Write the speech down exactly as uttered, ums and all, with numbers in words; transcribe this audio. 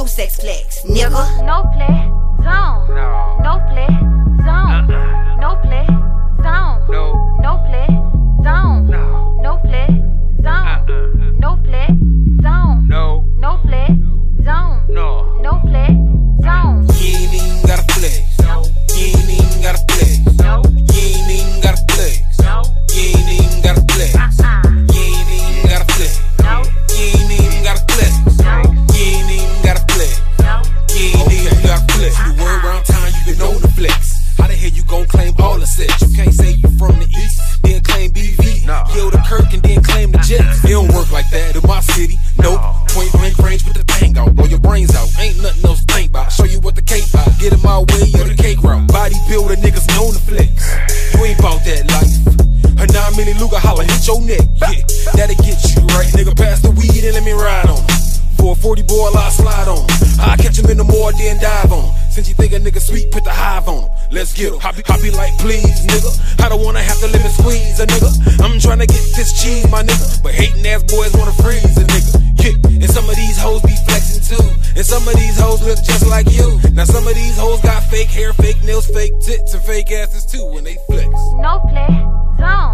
sex flex, nigga. No play zone. No. No play zone. Uh-uh. No play zone. No. No play zone. No. No play zone. Uh-uh. No play zone. No. No play zone. No. No play zone. You ain't even gotta flex. No. You ain't even gotta flex. No. You ain't even gotta flex. No. You ain't even gotta flex. Uh-uh. You ain't even gotta flex. No. You ain't even gotta flex. No. You ain't even gotta flex. No. You ain't even gotta flex. You word around town, you been on the flex. How the hell you gon' claim all the sets? You can't say you from the east, then claim B V. No. Yo, the Kirk and then claim the Jets. It don't work like that in my city. Nope. Point blank range with the bang out. Blow your brains out. Ain't nothing else to think about. Show you what the cake about. Get in my way or the cake route. Bodybuilder niggas known to flex. You ain't bout that life. A nine milli Luger holla hit your neck. Yeah, that'll get you right. Nigga, pass the weed and let me ride on him. For a forty boy, I'll slide on him. I catch him in the morgue, then dive on him. Since you think a nigga sweet, put the hive on him. Let's get him. I be like, please, nigga. I don't wanna have to limit squeeze a nigga. I'm tryna get this cheese, my nigga. But hating ass boys wanna freeze a nigga. Yeah, and some of these hoes be flexing too. And some of these hoes look just like you. Now some of these hoes got fake hair, fake nails, fake tits, and fake asses too when they flex. No play zone.